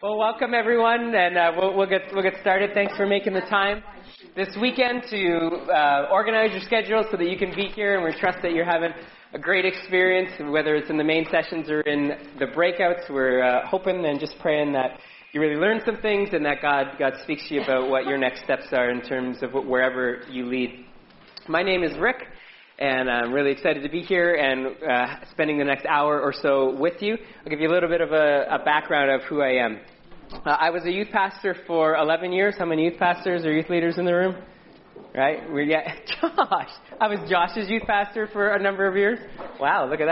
Well, welcome everyone, and we'll get started. Thanks for making the time this weekend to organize your schedule so that you can be here, and we trust that you're having a great experience, whether it's in the main sessions or in the breakouts. We're hoping and just praying that you really learn some things and that God speaks to you about what your next steps are in terms of wherever you lead. My name is Rick, and I'm really excited to be here and spending the next hour or so with you. I'll give you a little bit of a background of who I am. I was a youth pastor for 11 years. How many youth pastors or youth leaders in the room? Right? Josh. I was Josh's youth pastor for a number of years. Wow, look at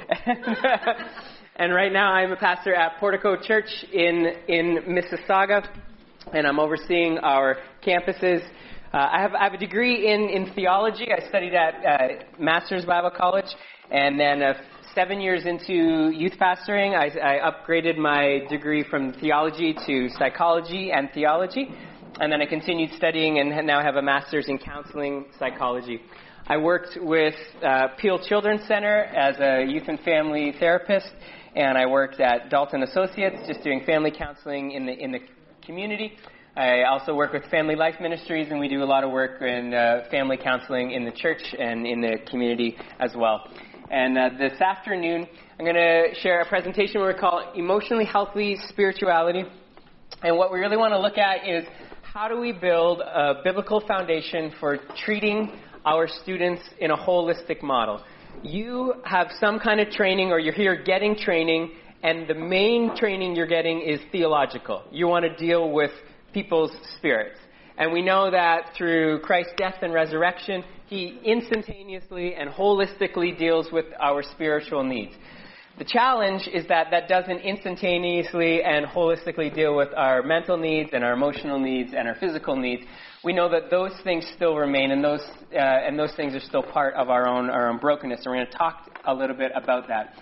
that. And right now I'm a pastor at Portico Church in Mississauga, and I'm overseeing our campuses. I have a degree in theology. I studied at Masters Bible College, and then 7 years into youth pastoring, I upgraded my degree from theology to psychology and theology, and then I continued studying and now have a master's in counseling psychology. I worked with Peel Children's Center as a youth and family therapist, and I worked at Dalton Associates just doing family counseling in the community. I also work with Family Life Ministries, and we do a lot of work in family counseling in the church and in the community as well. And this afternoon, I'm going to share a presentation we call Emotionally Healthy Spirituality. And what we really want to look at is how do we build a biblical foundation for treating our students in a holistic model. You have some kind of training, or you're here getting training, and the main training you're getting is theological. You want to deal with people's spirits. And we know that through Christ's death and resurrection, He instantaneously and holistically deals with our spiritual needs. The challenge is that doesn't instantaneously and holistically deal with our mental needs and our emotional needs and our physical needs. We know that those things still remain, and those things are still part of our own brokenness. And we're going to talk a little bit about that.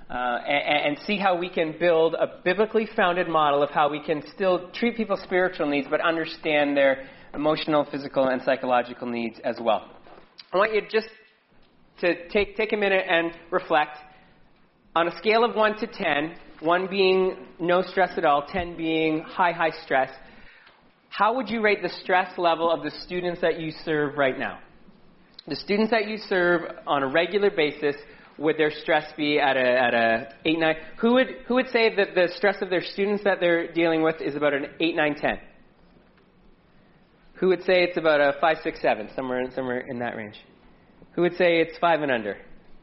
And see how we can build a biblically founded model of how we can still treat people's spiritual needs but understand their emotional, physical, and psychological needs as well. I want you just to take a minute and reflect. On a scale of 1 to 10, 1 being no stress at all, 10 being high stress, how would you rate the stress level of the students that you serve right now? The students that you serve on a regular basis, would their stress be at a 8, 9? Who would say that the stress of their students that they're dealing with is about an 8, 9, 10? Who would say it's about a 5, 6, 7, somewhere in that range? Who would say it's 5 and under?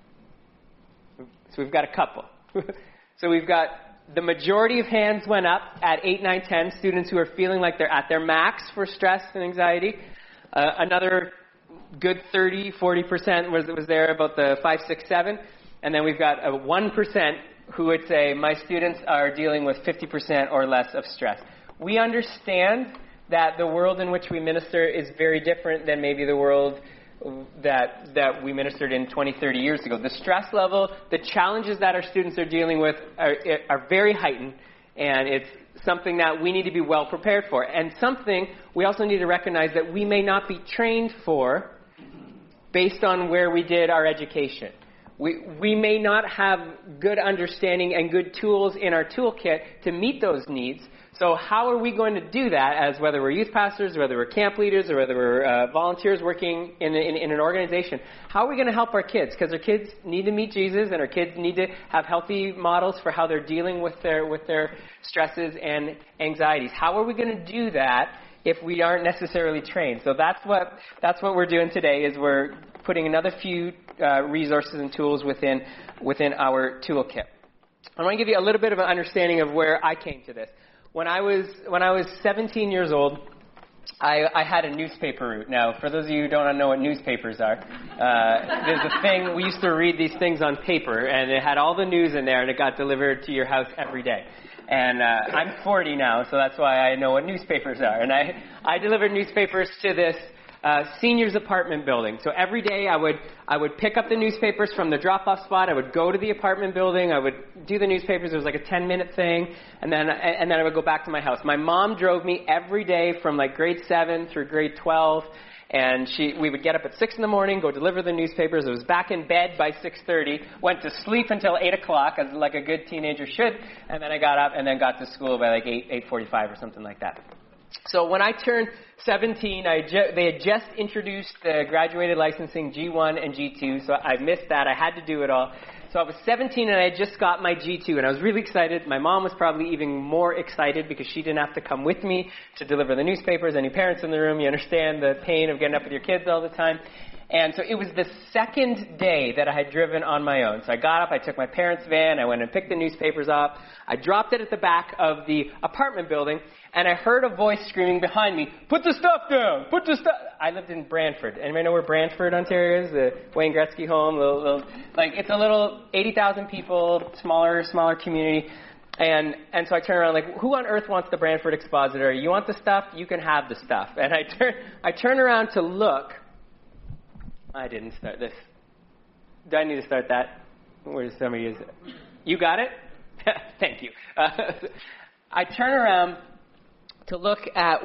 So we've got a couple. So we've got the majority of hands went up at 8, 9, 10, students who are feeling like they're at their max for stress and anxiety. Another good 30, 40% was there about the 5, 6, 7. And then we've got a 1% who would say, my students are dealing with 50% or less of stress. We understand that the world in which we minister is very different than maybe the world that we ministered in 20, 30 years ago. The stress level, the challenges that our students are dealing with are very heightened, and it's something that we need to be well prepared for, and something we also need to recognize that we may not be trained for based on where we did our education. We may not have good understanding and good tools in our toolkit to meet those needs. So how are we going to do that, as whether we're youth pastors, or whether we're camp leaders, or whether we're volunteers working in an organization? How are we going to help our kids? Because our kids need to meet Jesus, and our kids need to have healthy models for how they're dealing with their stresses and anxieties. How are we going to do that if we aren't necessarily trained? So that's what we're doing today, is we're putting another few resources and tools within our toolkit. I want to give you a little bit of an understanding of where I came to this. When I was 17 years old, I had a newspaper route. Now, for those of you who don't know what newspapers are, there's a thing, we used to read these things on paper, and it had all the news in there, and it got delivered to your house every day. And I'm 40 now, so that's why I know what newspapers are. And I delivered newspapers to this seniors apartment building. So every day I would pick up the newspapers from the drop-off spot. I would go to the apartment building. I would do the newspapers. It was like a 10-minute thing, and then I would go back to my house. My mom drove me every day from like grade 7 through grade 12. And we would get up at 6 in the morning, go deliver the newspapers. I was back in bed by 6:30, went to sleep until 8 o'clock, as like a good teenager should, and then I got up and then got to school by like 8:45 or something like that. So when I turned 17, they had just introduced the graduated licensing G1 and G2, so I missed that. I had to do it all. So I was 17 and I had just got my G2, and I was really excited. My mom was probably even more excited because she didn't have to come with me to deliver the newspapers. Any parents in the room, you understand the pain of getting up with your kids all the time. And so it was the second day that I had driven on my own. So I got up, I took my parents' van, I went and picked the newspapers up. I dropped it at the back of the apartment building, and I heard a voice screaming behind me, "Put the stuff down! Put the stuff..." I lived in Brantford. Anybody know where Brantford, Ontario is? The Wayne Gretzky home. It's a little 80,000 people, smaller community. And so I turn around like, who on earth wants the Brantford Expository? You want the stuff? You can have the stuff. And I turn around to look. I didn't start this. Do I need to start that? Where's somebody? You got it? Thank you. I turn around to look at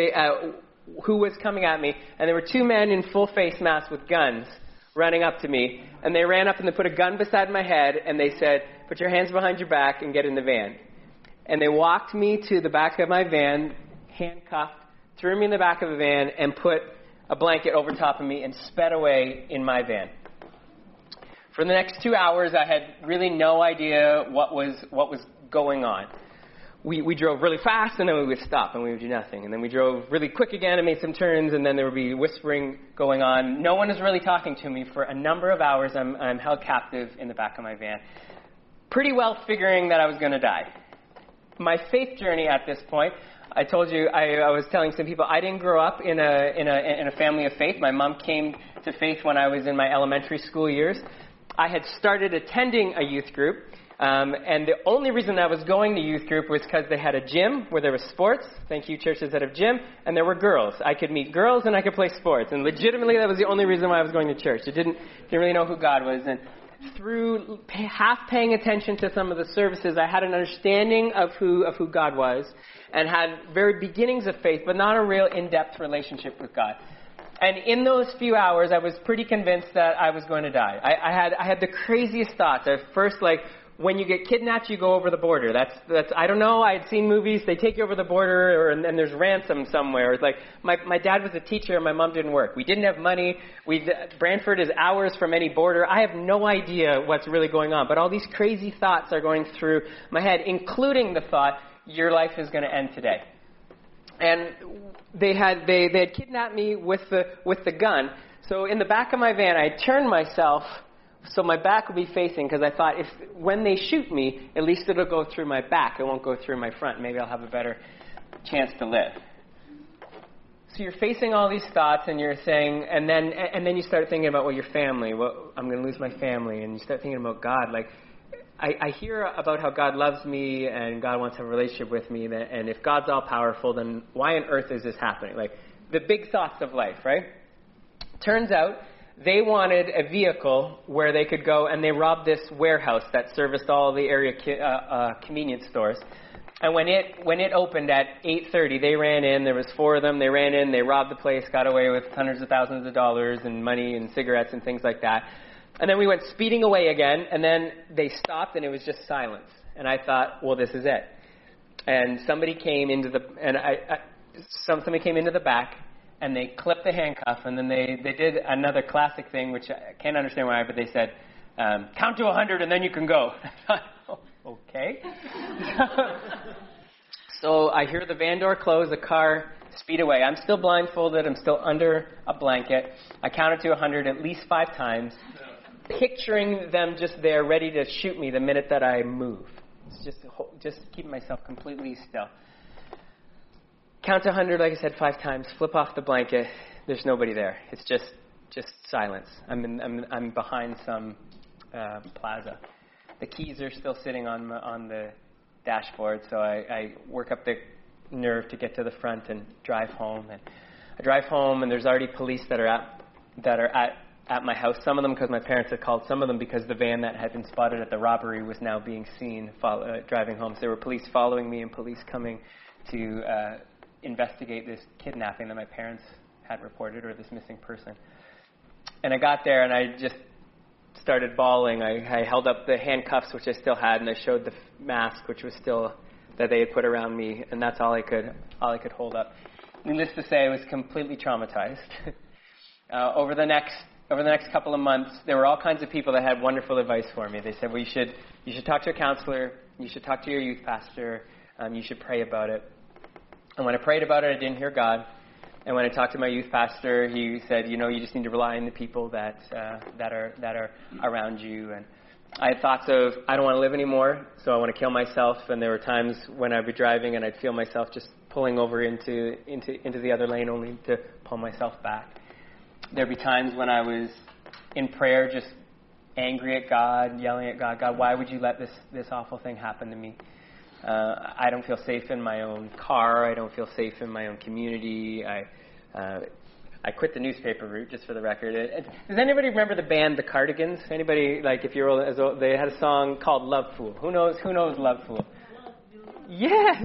who was coming at me, and there were two men in full face masks with guns running up to me, and they ran up and they put a gun beside my head, and they said, "Put your hands behind your back and get in the van." And they walked me to the back of my van, handcuffed, threw me in the back of the van, and put a blanket over top of me and sped away in my van. For the next 2 hours, I had really no idea what was going on. We drove really fast, and then we would stop, and we would do nothing. And then we drove really quick again and made some turns, and then there would be whispering going on. No one is really talking to me. For a number of hours, I'm held captive in the back of my van, pretty well figuring that I was going to die. My faith journey at this point, I told you, I was telling some people, I didn't grow up in a family of faith. My mom came to faith when I was in my elementary school years. I had started attending a youth group, and the only reason I was going to youth group was because they had a gym where there was sports. Thank you, churches that have gym. And there were girls. I could meet girls and I could play sports. And legitimately, that was the only reason why I was going to church. I didn't really know who God was. And through half paying attention to some of the services, I had an understanding of who God was, and had very beginnings of faith, but not a real in-depth relationship with God. And in those few hours, I was pretty convinced that I was going to die. I had the craziest thoughts. At first, like, when you get kidnapped, you go over the border. That's I don't know. I had seen movies. They take you over the border, and there's ransom somewhere. It's like my dad was a teacher, and my mom didn't work. We didn't have money. Brantford is hours from any border. I have no idea what's really going on. But all these crazy thoughts are going through my head, including the thought, your life is going to end today. And they had kidnapped me with the gun. So in the back of my van, I turned myself so my back would be facing, because I thought when they shoot me, at least it'll go through my back. It won't go through my front. Maybe I'll have a better chance to live. So you're facing all these thoughts, and you're saying, and then you start thinking about, well, your family. Well, I'm going to lose my family, and you start thinking about God. Like, I hear about how God loves me and God wants to have a relationship with me, and if God's all powerful, then why on earth is this happening? Like, the big thoughts of life, right? Turns out they wanted a vehicle where they could go, and they robbed this warehouse that serviced all the area convenience stores. And when it opened at 8:30, they ran in. There was 4 of them. They ran in. They robbed the place, got away with hundreds of thousands of dollars and money and cigarettes and things like that. And then we went speeding away again, and then they stopped, and it was just silence. And I thought, well, this is it. And somebody came into somebody came into the back, and they clipped the handcuff, and then they did another classic thing, which I can't understand why, but they said, count to 100, and then you can go. Okay. So I hear the van door close, the car speed away. I'm still blindfolded. I'm still under a blanket. I counted to 100 at least 5 times, picturing them just there ready to shoot me the minute that I move. It's just keeping myself completely still. Count to 100, like I said, 5 times. Flip off the blanket. There's nobody there. It's just silence. I'm behind some plaza. The keys are still sitting on the dashboard, so I work up the nerve to get to the front and drive home. And I drive home, and there's already police that are at my house. Some of them because my parents had called. Some of them because the van that had been spotted at the robbery was now being seen driving home. So there were police following me and police coming to investigate this kidnapping that my parents had reported, or this missing person. And I got there, and I just started bawling. I held up the handcuffs, which I still had, and I showed the mask, which was still that they had put around me, and that's all I could hold up. Needless to say, I was completely traumatized. Over the next couple of months, there were all kinds of people that had wonderful advice for me. They said, well, you should talk to a counselor, you should talk to your youth pastor, you should pray about it. And when I prayed about it, I didn't hear God. And when I talked to my youth pastor, he said, you just need to rely on the people that are around you. And I had thoughts of, I don't want to live anymore, so I want to kill myself. And there were times when I'd be driving and I'd feel myself just pulling over into the other lane, only to pull myself back. There'd be times when I was in prayer, just angry at God, yelling at God, God, why would you let this awful thing happen to me? I don't feel safe in my own car. I don't feel safe in my own community. I quit the newspaper route, just for the record. Does anybody remember the band The Cardigans? Anybody, like, if you're old, they had a song called Love Fool. Who knows Love Fool? Yeah.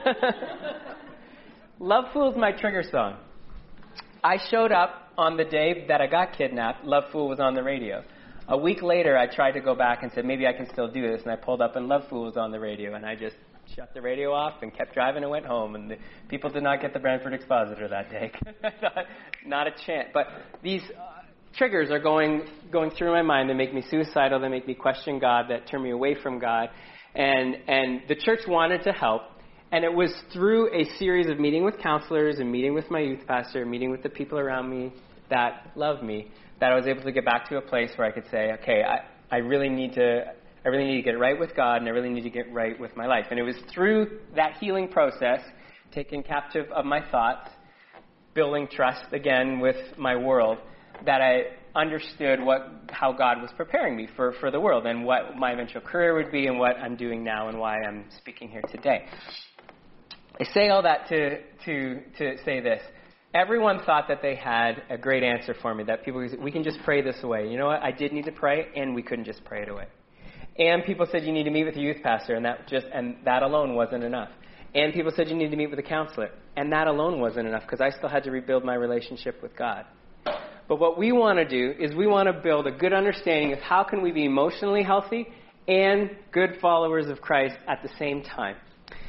Love Fool is my trigger song. I showed up on the day that I got kidnapped. Love Fool was on the radio. A week later, I tried to go back and said, maybe I can still do this. And I pulled up and Love Fool was on the radio. And I just shut the radio off and kept driving and went home. And the people did not get the Brantford Expositor that day. Not a chance. But these triggers are going through my mind. They make me suicidal. They make me question God. That turn me away from God. And the church wanted to help. And it was through a series of meeting with counselors and meeting with my youth pastor, meeting with the people around me that love me, that I was able to get back to a place where I could say, okay, I really need to get right with God, and I really need to get right with my life. And it was through that healing process, taking captive of my thoughts, building trust again with my world, that I understood how God was preparing me for the world, and what my eventual career would be, and what I'm doing now, and why I'm speaking here today. I say all that to say this. Everyone thought that they had a great answer for me, that people said, we can just pray this away. You know what? I did need to pray, and we couldn't just pray it away. And people said you need to meet with a youth pastor, and that alone wasn't enough. And people said you need to meet with a counselor, and that alone wasn't enough, because I still had to rebuild my relationship with God. But what we want to do is we want to build a good understanding of how can we be emotionally healthy and good followers of Christ at the same time.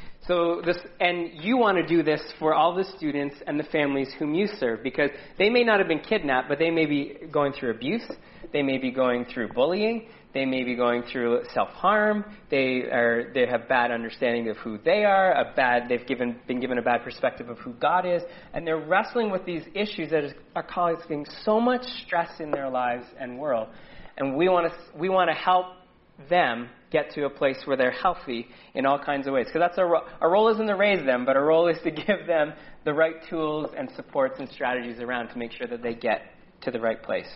And you want to do this for all the students and the families whom you serve, because they may not have been kidnapped, but they may be going through abuse, they may be going through bullying, they may be going through self-harm, they have bad understanding of who they are, they've been given a bad perspective of who God is, and they're wrestling with these issues that are causing so much stress in their lives and world. And we want to help them get to a place where they're healthy in all kinds of ways. Because that's our role isn't to raise them, but our role is to give them the right tools and supports and strategies around to make sure that they get to the right place.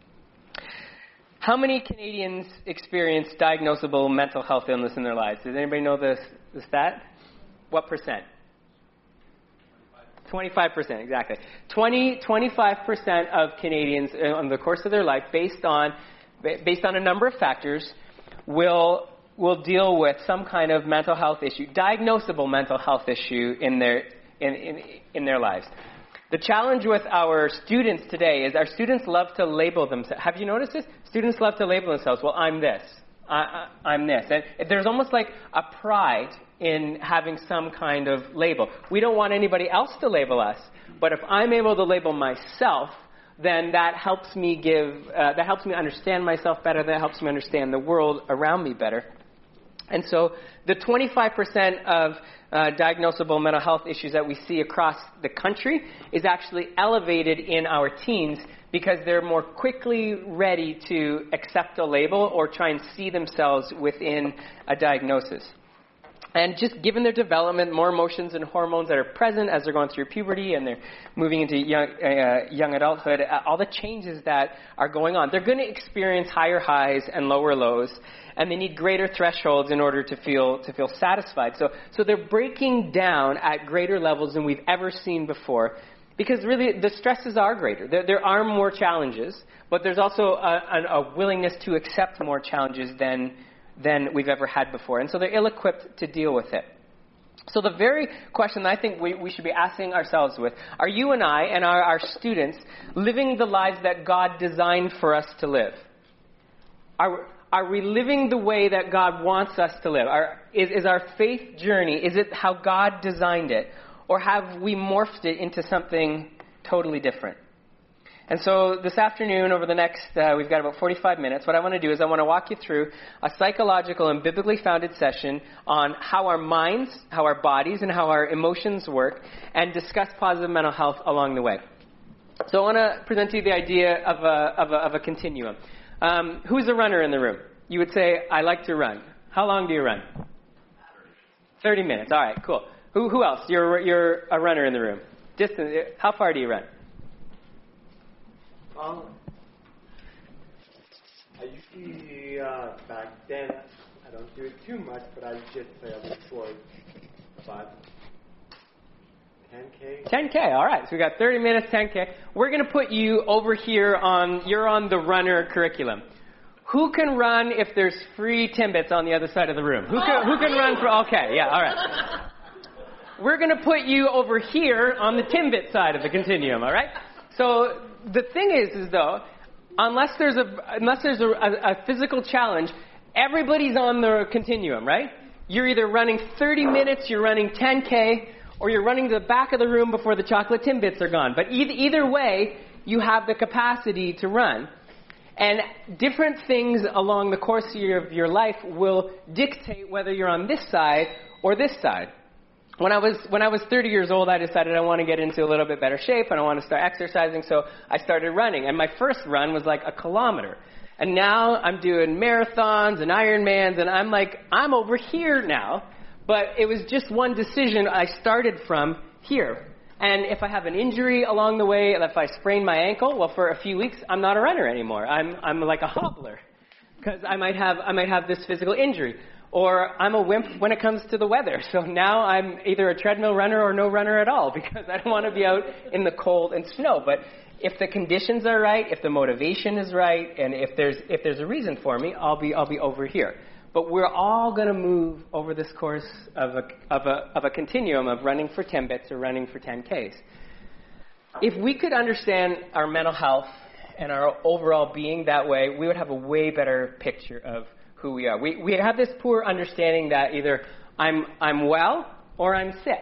How many Canadians experience diagnosable mental health illness in their lives? Does anybody know the stat? What percent? 25%, exactly. 25% of Canadians on the course of their life, based on a number of factors, will deal with some kind of mental health issue, diagnosable mental health issue in their lives. The challenge with our students today is our students love to label themselves. Have you noticed this? Students love to label themselves. Well, I'm this. I'm this. And there's almost like a pride in having some kind of label. We don't want anybody else to label us, but if I'm able to label myself, then that helps me understand myself better. That helps me understand the world around me better. And so the 25% of diagnosable mental health issues that we see across the country is actually elevated in our teens because they're more quickly ready to accept a label or try and see themselves within a diagnosis. And just given their development, more emotions and hormones that are present as they're going through puberty and they're moving into young adulthood, all the changes that are going on, they're going to experience higher highs and lower lows, and they need greater thresholds in order to feel satisfied. So they're breaking down at greater levels than we've ever seen before. Because really, the stresses are greater. There are more challenges, but there's also a willingness to accept more challenges than we've ever had before. And so they're ill-equipped to deal with it. So the very question I think we should be asking ourselves with, are you and I and our students living the lives that God designed for us to live? Are we living the way that God wants us to live? Is our faith journey, is it how God designed it? Or have we morphed it into something totally different? And so this afternoon, over the next, we've got about 45 minutes, what I want to do is I want to walk you through a psychological and biblically founded session on how our minds, how our bodies, and how our emotions work, and discuss positive mental health along the way. So I want to present to you the idea of a continuum. Who's a runner in the room? You would say, I like to run. How long do you run? 30 minutes. All right, cool. Who else? You're a runner in the room. Distance. How far do you run? I usually, back then, I don't do it too much, but I just play a bit short. But 10K? 10K, all right. So we got 30 minutes, 10K. We're going to put you over here you're on the runner curriculum. Who can run if there's free Timbits on the other side of the room? Who can run for, okay, yeah, all right. We're going to put you over here on the Timbit side of the continuum, all right? So the thing is though, unless there's a physical challenge, everybody's on the continuum, right? You're either running 30 minutes, you're running 10K, or you're running to the back of the room before the chocolate Timbits are gone. But either way, you have the capacity to run. And different things along the course of your life will dictate whether you're on this side or this side. When I was 30 years old, I decided I want to get into a little bit better shape and I want to start exercising, so I started running. And my first run was like a kilometer. And now I'm doing marathons and Ironmans, and I'm over here now. But it was just one decision I started from here. And if I have an injury along the way, if I sprain my ankle, well, for a few weeks, I'm not a runner anymore. I'm like a hobbler because I might have this physical injury. Or I'm a wimp when it comes to the weather. So now I'm either a treadmill runner or no runner at all because I don't want to be out in the cold and snow. But if the conditions are right, if the motivation is right, and if there's a reason for me, I'll be over here. But we're all going to move over this course of a continuum of running for 10 bits or running for 10Ks. If we could understand our mental health and our overall being that way, we would have a way better picture of who we are. We have this poor understanding that either I'm well or I'm sick.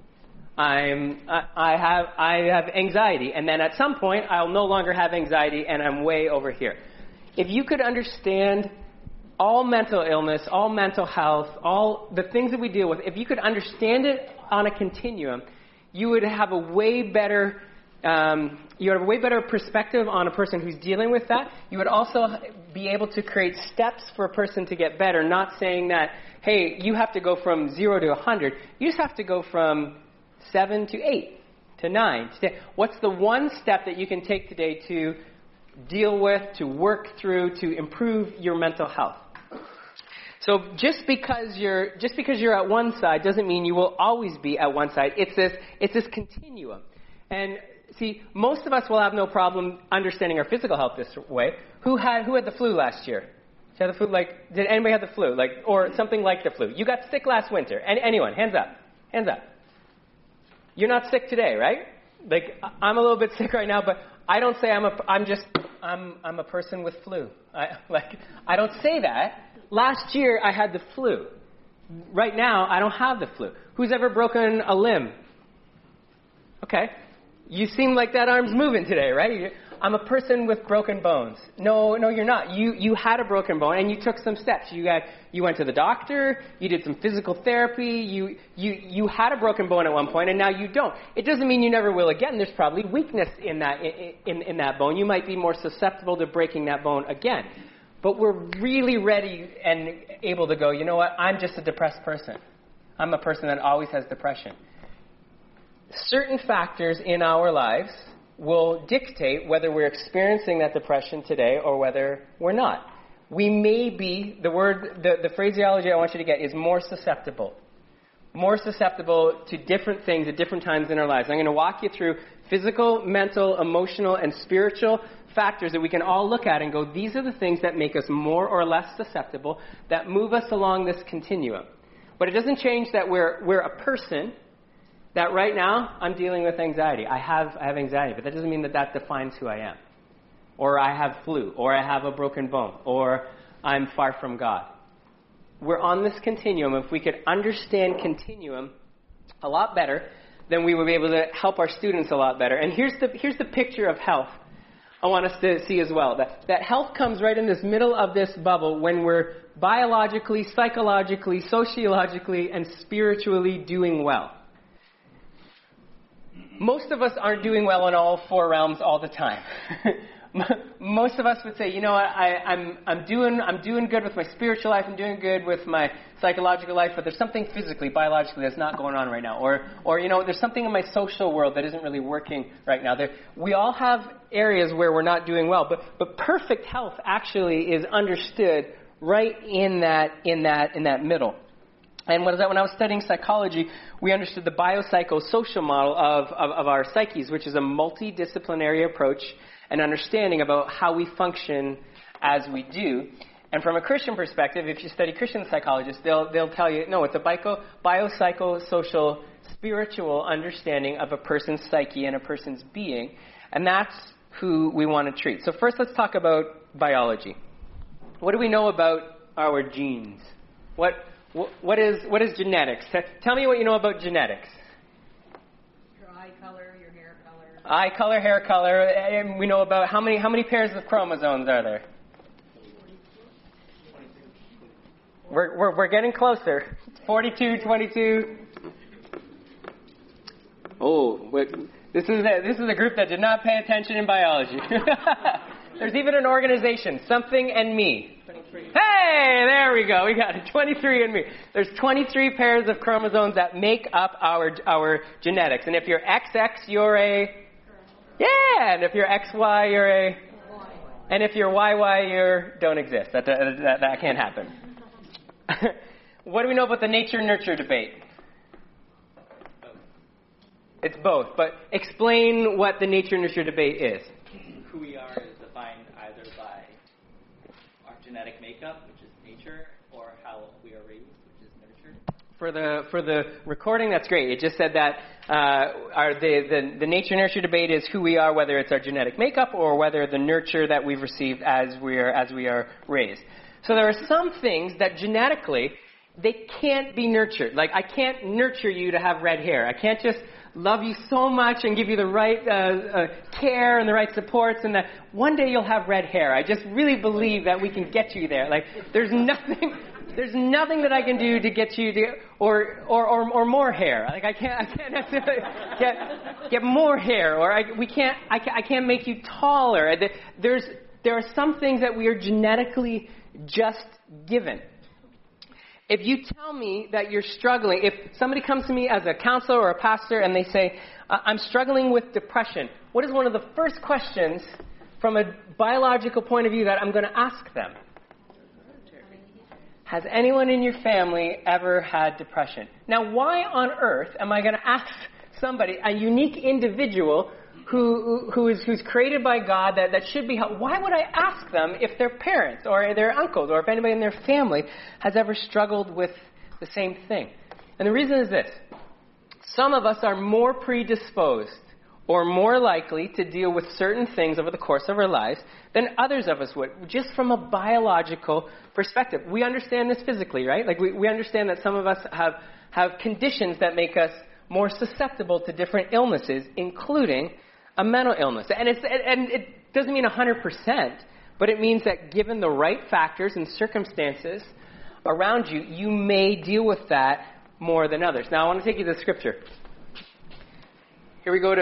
I have anxiety, and then at some point I'll no longer have anxiety, and I'm way over here. If you could understand all mental illness, all mental health, all the things that we deal with, if you could understand it on a continuum, you would have a way better perspective on a person who's dealing with that. You would also be able to create steps for a person to get better, not saying that, hey, you have to go from 0 to 100. You just have to go from 7 to 8 to 9 to 10. What's the one step that you can take today to deal with, to work through, to improve your mental health? So just because you're at one side doesn't mean you will always be at one side. It's this continuum. And see, most of us will have no problem understanding our physical health this way. Who had the flu last year? Did anybody have the flu? Or something like the flu? You got sick last winter. Anyone? Hands up. Hands up. You're not sick today, right? I'm a little bit sick right now, but I don't say I'm a person with flu. I don't say that. Last year I had the flu. Right now I don't have the flu. Who's ever broken a limb? Okay. You seem like that arm's moving today, right? I'm a person with broken bones. No, you're not. You had a broken bone and you took some steps. You went to the doctor. You did some physical therapy. You had a broken bone at one point and now you don't. It doesn't mean you never will again. There's probably weakness in that bone. You might be more susceptible to breaking that bone again. But we're really ready and able to go, you know what? I'm just a depressed person. I'm a person that always has depression. Certain factors in our lives will dictate whether we're experiencing that depression today or whether we're not. We may be, the phraseology I want you to get is more susceptible. more susceptible to different things at different times in our lives. I'm going to walk you through physical, mental, emotional, and spiritual factors that we can all look at and go, these are the things that make us more or less susceptible, that move us along this continuum. But it doesn't change that we're a person, that right now I'm dealing with anxiety. I have anxiety, but that doesn't mean that defines who I am. Or I have flu, or I have a broken bone, or I'm far from God. We're on this continuum. If we could understand continuum a lot better, then we would be able to help our students a lot better. And here's the picture of health I want us to see as well. That health comes right in this middle of this bubble when we're biologically, psychologically, sociologically, and spiritually doing well. Most of us aren't doing well in all four realms all the time. Most of us would say, you know what, I'm doing good with my spiritual life, I'm doing good with my psychological life, but there's something physically, biologically that's not going on right now. Or you know, there's something in my social world that isn't really working right now. We all have areas where we're not doing well, but perfect health actually is understood right in that middle. And when I was studying psychology, we understood the biopsychosocial model of our psyches, which is a multidisciplinary approach and understanding about how we function as we do. And from a Christian perspective, if you study Christian psychologists, they'll tell you, no, it's a biopsychosocial spiritual understanding of a person's psyche and a person's being. And that's who we want to treat. So first, let's talk about biology. What do we know about our genes? What is genetics? Tell me what you know about genetics. Your eye color, your hair color. Eye color, hair color. And we know about how many pairs of chromosomes are there? We're getting closer. 42, 22. Oh, this is a group that did not pay attention in biology. There's even an organization, Something and Me. 23. Hey, there we go. We got it. 23andMe. There's 23 pairs of chromosomes that make up our genetics. And if you're XX, you're a... Yeah, and if you're XY, you're a... And if you're YY, you don't exist. That can't happen. What do we know about the nature-nurture debate? It's both. But explain what the nature-nurture debate is. Who we are is defined either by our genetic makeup, which is nature, or how we are raised, which is nurture. For the recording, that's great. It just said that the nature-nurture debate is who we are, whether it's our genetic makeup or whether the nurture that we've received as we are raised. So there are some things that genetically they can't be nurtured. Like I can't nurture you to have red hair. I can't just love you so much and give you the right care and the right supports and that one day you'll have red hair. I just really believe that we can get you there. Like there's nothing that I can do to get you to or more hair. Like I can't necessarily get more hair or I can't make you taller. There are some things that we are genetically just given. If you tell me that you're struggling, if somebody comes to me as a counselor or a pastor and they say, I'm struggling with depression, what is one of the first questions from a biological point of view that I'm going to ask them? Has anyone in your family ever had depression? Now, why on earth am I going to ask somebody, a unique individual who's created by God that should be helped? Why would I ask them if their parents or their uncles or if anybody in their family has ever struggled with the same thing? And the reason is this. Some of us are more predisposed or more likely to deal with certain things over the course of our lives than others of us would, just from a biological perspective. We understand this physically, right? Like we understand that some of us have conditions that make us more susceptible to different illnesses, including a mental illness. And it doesn't mean 100%, but it means that given the right factors and circumstances around you, you may deal with that more than others. Now, I want to take you to the scripture. Here we go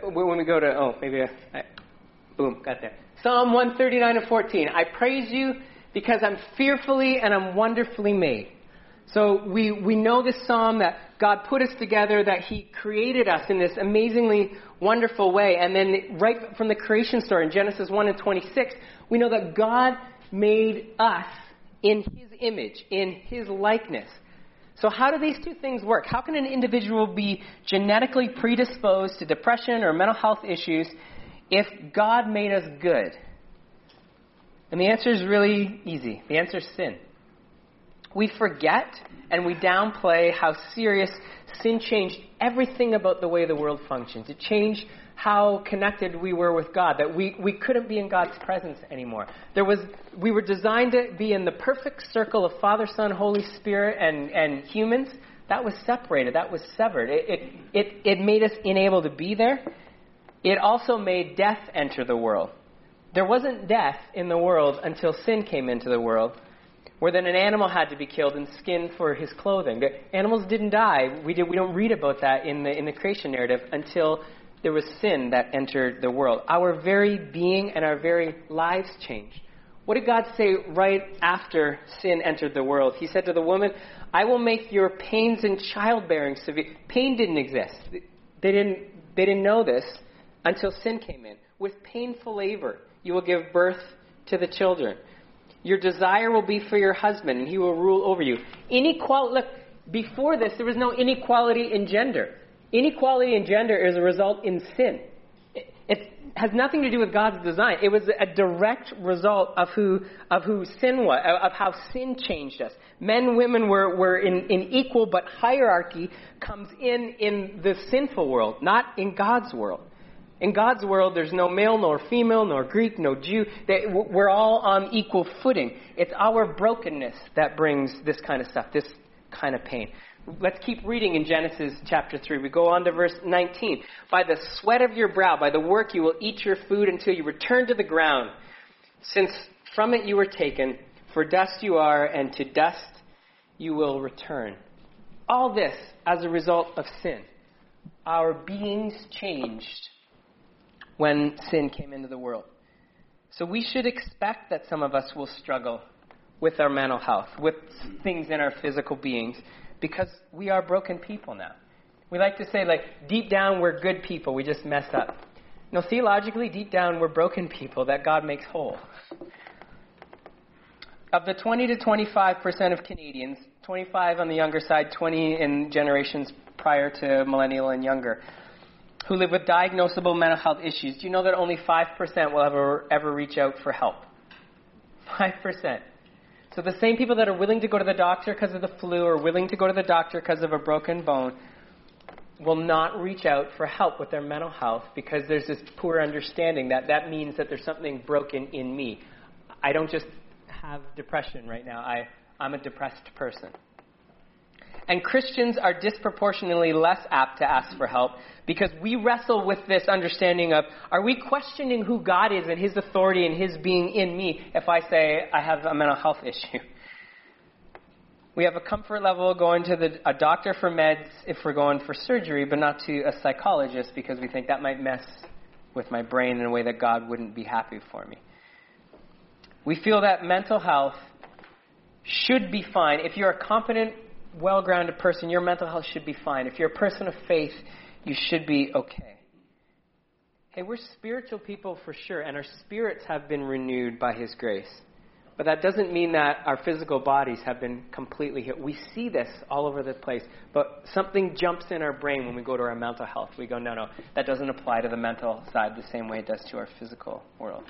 boom, got there. Psalm 139:14. I praise you because I'm fearfully and I'm wonderfully made. So we know this psalm that God put us together, that He created us in this amazingly wonderful way. And then right from the creation story in Genesis 1:26, we know that God made us in His image, in His likeness. So how do these two things work? How can an individual be genetically predisposed to depression or mental health issues if God made us good? And the answer is really easy. The answer is sin. We forget and we downplay how serious sin changed everything about the way the world functions. It changed how connected we were with God, that we couldn't be in God's presence anymore. We were designed to be in the perfect circle of Father, Son, Holy Spirit, and humans. That was separated. That was severed. It made us unable to be there. It also made death enter the world. There wasn't death in the world until sin came into the world, where then an animal had to be killed and skinned for his clothing. The animals didn't die. We don't read about that in the creation narrative until there was sin that entered the world. Our very being and our very lives changed. What did God say right after sin entered the world? He said to the woman, I will make your pains in childbearing severe. Pain didn't exist. They didn't know this until sin came in. With painful labor, you will give birth to the children. Your desire will be for your husband, and he will rule over you. Inequality. Look, before this, there was no inequality in gender. Inequality in gender is a result in sin. It has nothing to do with God's design. It was a direct result of who sin was, of how sin changed us. Men, women were in equal, but hierarchy comes in the sinful world, not in God's world. In God's world, there's no male nor female, nor Greek, no Jew. We're all on equal footing. It's our brokenness that brings this kind of stuff, this kind of pain. Let's keep reading in Genesis chapter 3. We go on to verse 19. By the sweat of your brow, by the work you will eat your food until you return to the ground, since from it you were taken, for dust you are, and to dust you will return. All this as a result of sin. Our beings changed when sin came into the world. So we should expect that some of us will struggle with our mental health, with things in our physical beings, because we are broken people now. We like to say, deep down we're good people, we just mess up. No, theologically, deep down we're broken people that God makes whole. Of the 20 to 25% of Canadians, 25 on the younger side, 20 in generations prior to millennial and younger, who live with diagnosable mental health issues, do you know that only 5% will ever reach out for help? 5%. So the same people that are willing to go to the doctor because of the flu or willing to go to the doctor because of a broken bone will not reach out for help with their mental health because there's this poor understanding that means that there's something broken in me. I don't just have depression right now. I'm a depressed person. And Christians are disproportionately less apt to ask for help because we wrestle with this understanding of, are we questioning who God is and his authority and his being in me if I say I have a mental health issue? We have a comfort level going to a doctor for meds if we're going for surgery, but not to a psychologist because we think that might mess with my brain in a way that God wouldn't be happy for me. We feel that mental health should be fine. If you're a competent, well-grounded person, your mental health should be fine. If you're a person of faith, you should be okay. Hey, we're spiritual people for sure, and our spirits have been renewed by his grace. But that doesn't mean that our physical bodies have been completely healed. We see this all over the place, but something jumps in our brain when we go to our mental health. We go, no, that doesn't apply to the mental side the same way it does to our physical world.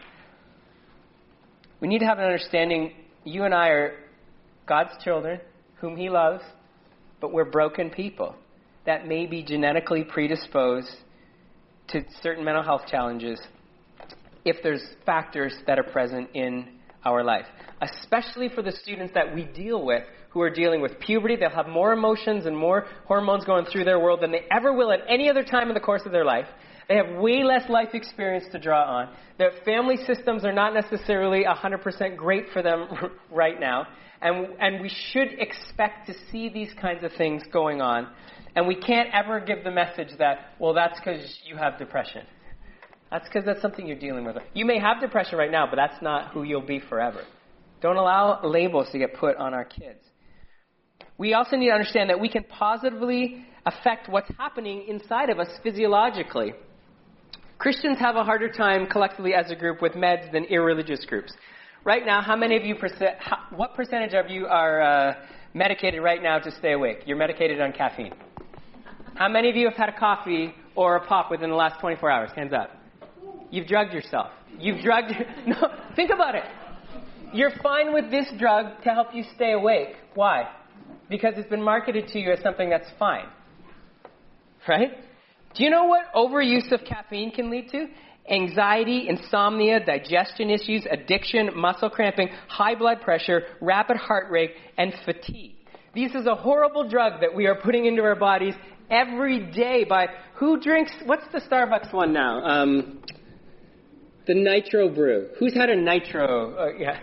We need to have an understanding, you and I are God's children, whom he loves, but we're broken people that may be genetically predisposed to certain mental health challenges if there's factors that are present in our life. Especially for the students that we deal with who are dealing with puberty. They'll have more emotions and more hormones going through their world than they ever will at any other time in the course of their life. They have way less life experience to draw on. Their family systems are not necessarily 100% great for them right now. And we should expect to see these kinds of things going on. And we can't ever give the message that, well, that's because you have depression. That's because that's something you're dealing with. You may have depression right now, but that's not who you'll be forever. Don't allow labels to get put on our kids. We also need to understand that we can positively affect what's happening inside of us physiologically. Christians have a harder time collectively as a group with meds than irreligious groups. Right now, how many of you, what percentage of you are medicated right now to stay awake? You're medicated on caffeine. How many of you have had a coffee or a pop within the last 24 hours? Hands up. You've drugged yourself. No, think about it. You're fine with this drug to help you stay awake. Why? Because it's been marketed to you as something that's fine. Right? Do you know what overuse of caffeine can lead to? Anxiety, insomnia, digestion issues, addiction, muscle cramping, high blood pressure, rapid heart rate, and fatigue. This is a horrible drug that we are putting into our bodies every day by who drinks, what's the Starbucks one now? The Nitro Brew. Who's had a Nitro? Yeah.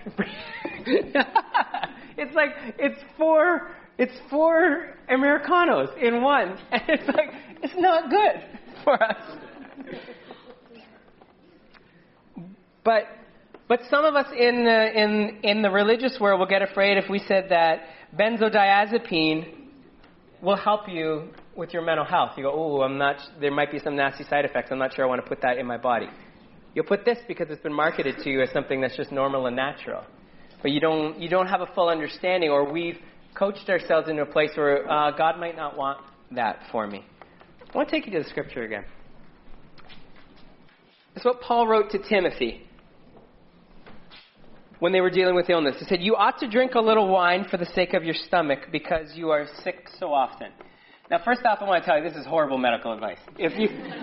It's four Americanos in one. And it's not good for us. But some of us in the religious world will get afraid if we said that benzodiazepine will help you with your mental health. You go, there might be some nasty side effects. I'm not sure I want to put that in my body. You'll put this because it's been marketed to you as something that's just normal and natural. But you don't have a full understanding, or we've coached ourselves into a place where God might not want that for me. I want to take you to the scripture again. It's what Paul wrote to Timothy when they were dealing with illness. He said, you ought to drink a little wine for the sake of your stomach because you are sick so often. Now, first off, I want to tell you, this is horrible medical advice. If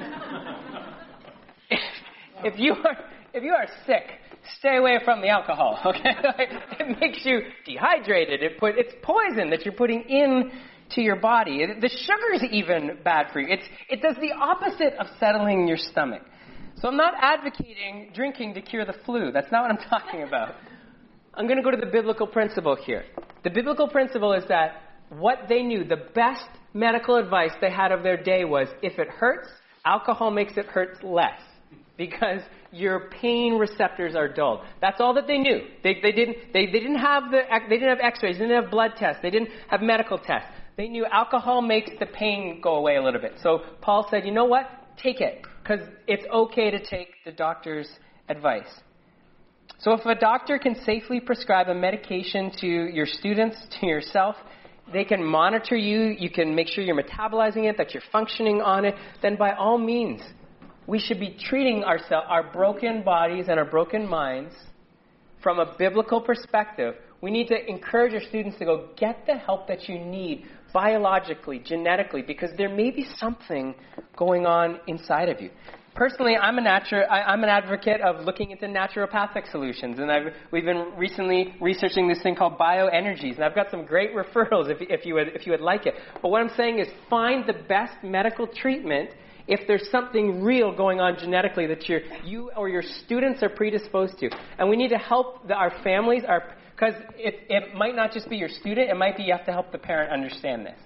you are sick, stay away from the alcohol, okay? It makes you dehydrated. It's poison that you're putting into your body. The sugar is even bad for you. It does the opposite of settling your stomach. So I'm not advocating drinking to cure the flu. That's not what I'm talking about. I'm going to go to the biblical principle here. The biblical principle is that what they knew, the best medical advice they had of their day was, if it hurts, alcohol makes it hurt less because your pain receptors are dulled. That's all that they knew. They didn't have X-rays, they didn't have blood tests, they didn't have medical tests. They knew alcohol makes the pain go away a little bit. So Paul said, you know what? Take it, because it's okay to take the doctor's advice. So if a doctor can safely prescribe a medication to your students, to yourself, they can monitor you, you can make sure you're metabolizing it, that you're functioning on it, then by all means, we should be treating our broken bodies and our broken minds from a biblical perspective. We need to encourage our students to go get the help that you need biologically, genetically, because there may be something going on inside of you. Personally, I'm an advocate of looking into naturopathic solutions, and we've been recently researching this thing called bioenergies, and I've got some great referrals if you would like it. But what I'm saying is find the best medical treatment if there's something real going on genetically that you or your students are predisposed to. And we need to help our families, because it might not just be your student, it might be you have to help the parent understand this.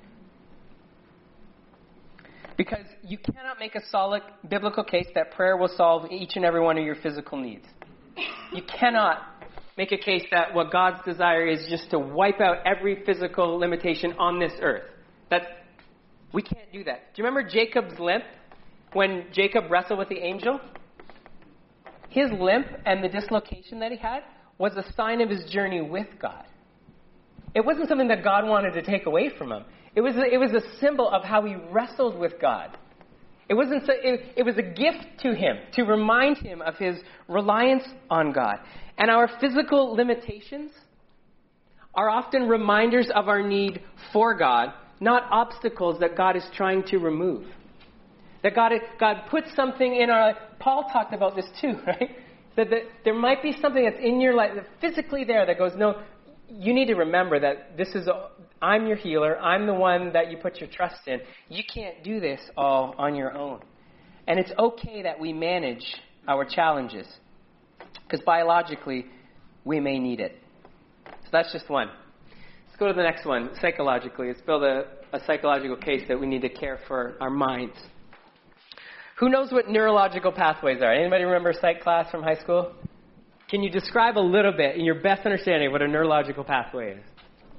Because you cannot make a solid biblical case that prayer will solve each and every one of your physical needs. You cannot make a case that what God's desire is just to wipe out every physical limitation on this earth. We can't do that. Do you remember Jacob's limp when Jacob wrestled with the angel? His limp and the dislocation that he had was a sign of his journey with God. It wasn't something that God wanted to take away from him. It was a symbol of how he wrestled with God. It was a gift to him to remind him of his reliance on God. And our physical limitations are often reminders of our need for God, not obstacles that God is trying to remove. That God puts something in our life. Paul talked about this too, right? That there might be something that's in your life, physically there, that goes, no, you need to remember that I'm your healer. I'm the one that you put your trust in. You can't do this all on your own. And it's okay that we manage our challenges, because biologically, we may need it. So that's just one. Let's go to the next one. Psychologically, let's build a psychological case that we need to care for our minds. Who knows what neurological pathways are? Anybody remember psych class from high school? Can you describe a little bit, in your best understanding, what a neurological pathway is?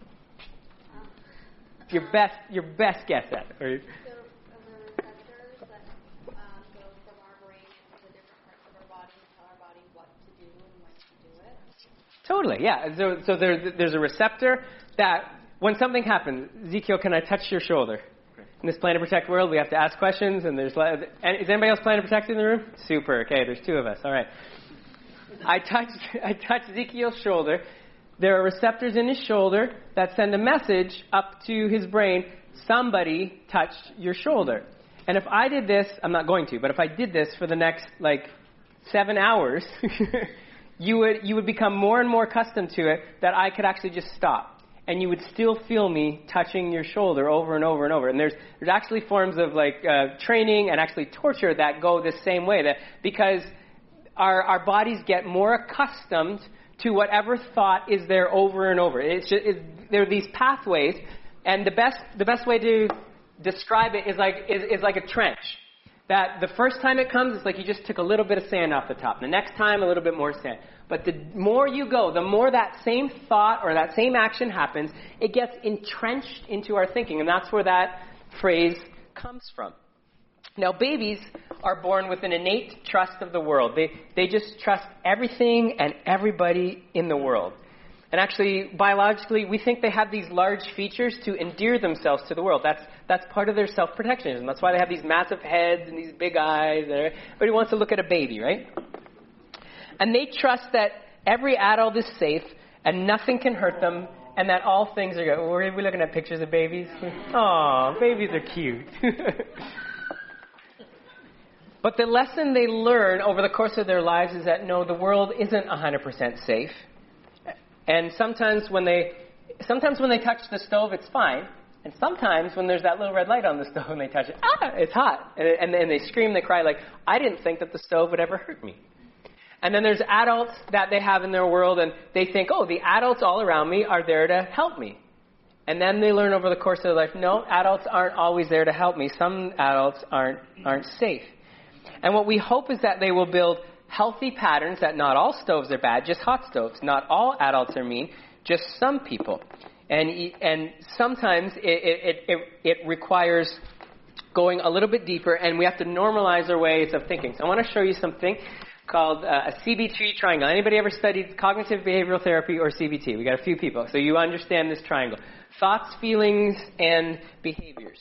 Your best guess at it. Or, So the receptors that go from our brain into different parts of our body and tell our body what to do and when to do it. Totally, yeah. So there's a receptor that when something happens, Ezekiel, can I touch your shoulder? In this Plan to Protect world, we have to ask questions, and is anybody else Plan to Protect in the room? Super. Okay, there's 2 of us. All right. I touch Ezekiel's shoulder. There are receptors in his shoulder that send a message up to his brain. Somebody touched your shoulder. And if I did this, I'm not going to, but if I did this for the next 7 hours, you would become more and more accustomed to it that I could actually just stop. And you would still feel me touching your shoulder over and over and over. And there's actually forms of training and actually torture that go the same way. That because our bodies get more accustomed to whatever thought is there over and over. There are these pathways, and the best way to describe it is like a trench. That the first time it comes, it's like you just took a little bit of sand off the top. The next time, a little bit more sand. But the more you go, the more that same thought or that same action happens, it gets entrenched into our thinking. And that's where that phrase comes from. Now, babies are born with an innate trust of the world. They just trust everything and everybody in the world. And actually, biologically, we think they have these large features to endear themselves to the world. That's part of their self-protectionism. That's why they have these massive heads and these big eyes. Everybody wants to look at a baby, right? And they trust that every adult is safe and nothing can hurt them and that all things are good. Were we looking at pictures of babies? Aw, babies are cute. But the lesson they learn over the course of their lives is that, no, the world isn't 100% safe. And sometimes when they touch the stove, it's fine. And sometimes when there's that little red light on the stove and they touch it, it's hot. And they scream, they cry like, I didn't think that the stove would ever hurt me. And then there's adults that they have in their world, and they think, oh, the adults all around me are there to help me. And then they learn over the course of their life, no, adults aren't always there to help me. Some adults aren't safe. And what we hope is that they will build healthy patterns that not all stoves are bad, just hot stoves. Not all adults are mean, just some people. And sometimes it requires going a little bit deeper, and we have to normalize our ways of thinking. So I want to show you something called a CBT triangle. Anybody ever studied cognitive behavioral therapy or CBT? We got a few people. So you understand this triangle. Thoughts, feelings, and behaviors.